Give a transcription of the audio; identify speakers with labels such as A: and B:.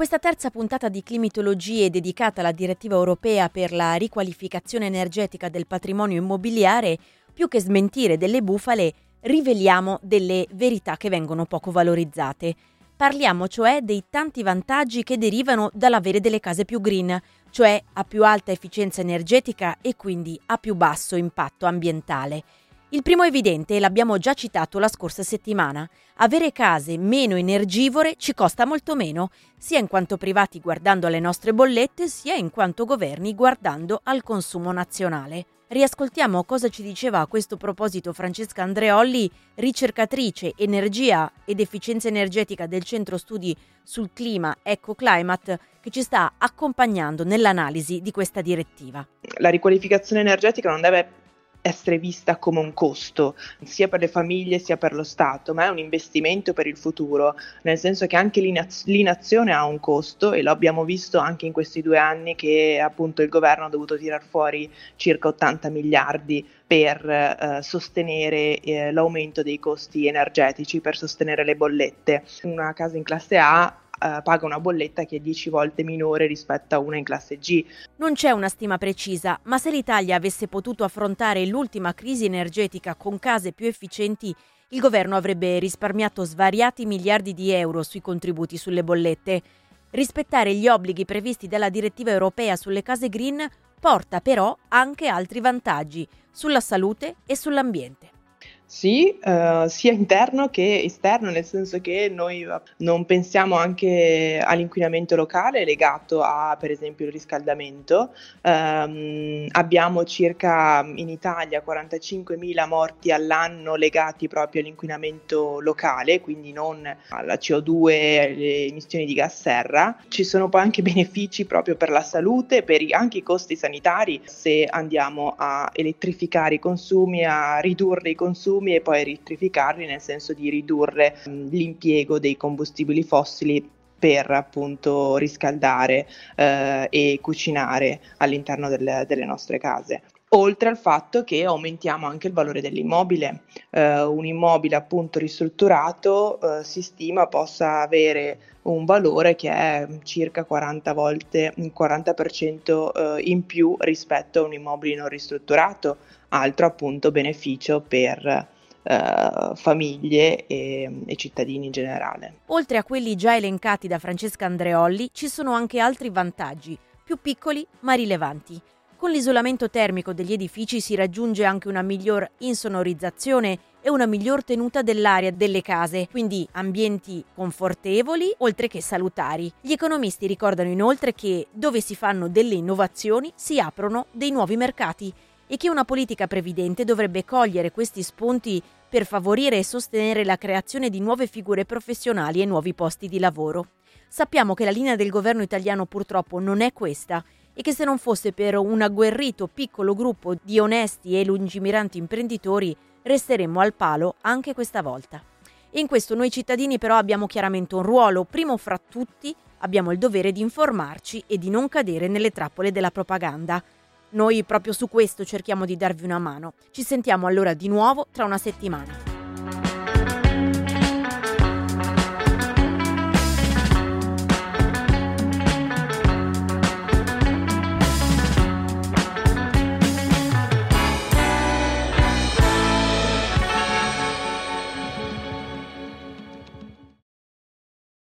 A: questa terza puntata di Climatologie dedicata alla direttiva europea per la riqualificazione energetica del patrimonio immobiliare, più che smentire delle bufale, riveliamo delle verità che vengono poco valorizzate. Parliamo cioè dei tanti vantaggi che derivano dall'avere delle case più green, cioè a più alta efficienza energetica e quindi a più basso impatto ambientale. Il primo evidente l'abbiamo già citato la scorsa settimana. Avere case meno energivore ci costa molto meno, sia in quanto privati guardando alle nostre bollette, sia in quanto governi guardando al consumo nazionale. Riascoltiamo cosa ci diceva a questo proposito Francesca Andreolli, ricercatrice energia ed efficienza energetica del Centro Studi sul Clima EcoClimate, che ci sta accompagnando nell'analisi di questa direttiva.
B: La riqualificazione energetica non deve essere vista come un costo, sia per le famiglie sia per lo Stato, ma è un investimento per il futuro, nel senso che anche l'inazione ha un costo e lo abbiamo visto anche in questi 2 anni che appunto il governo ha dovuto tirar fuori circa 80 miliardi per sostenere l'aumento dei costi energetici, per sostenere le bollette. Una casa in classe A paga una bolletta che è 10 volte minore rispetto a una in classe G.
A: Non c'è una stima precisa, ma se l'Italia avesse potuto affrontare l'ultima crisi energetica con case più efficienti, il governo avrebbe risparmiato svariati miliardi di euro sui contributi sulle bollette. Rispettare gli obblighi previsti dalla direttiva europea sulle case green porta però anche altri vantaggi sulla salute e sull'ambiente.
B: Sì, sia interno che esterno, nel senso che noi non pensiamo anche all'inquinamento locale legato a, per esempio, il riscaldamento. Abbiamiamo circa in Italia 45.000 morti all'anno legati proprio all'inquinamento locale, quindi non alla CO2 e alle emissioni di gas serra. Ci sono poi anche benefici proprio per la salute, per anche i costi sanitari, se andiamo a elettrificare i consumi, a ridurre i consumi e poi elettrificarli, nel senso di ridurre l'impiego dei combustibili fossili per appunto riscaldare e cucinare all'interno delle nostre case. Oltre al fatto che aumentiamo anche il valore dell'immobile. Un immobile appunto ristrutturato si stima possa avere un valore che è circa 40% in più rispetto a un immobile non ristrutturato, altro appunto beneficio per famiglie e cittadini in generale.
A: Oltre a quelli già elencati da Francesca Andreolli, ci sono anche altri vantaggi, più piccoli ma rilevanti. Con l'isolamento termico degli edifici si raggiunge anche una miglior insonorizzazione e una miglior tenuta dell'aria delle case, quindi ambienti confortevoli oltre che salutari. Gli economisti ricordano inoltre che dove si fanno delle innovazioni si aprono dei nuovi mercati e che una politica previdente dovrebbe cogliere questi spunti per favorire e sostenere la creazione di nuove figure professionali e nuovi posti di lavoro. Sappiamo che la linea del governo italiano purtroppo non è questa e che se non fosse per un agguerrito piccolo gruppo di onesti e lungimiranti imprenditori resteremmo al palo anche questa volta. E in questo noi cittadini però abbiamo chiaramente un ruolo, primo fra tutti abbiamo il dovere di informarci e di non cadere nelle trappole della propaganda. Noi proprio su questo cerchiamo di darvi una mano. Ci sentiamo allora di nuovo tra una settimana.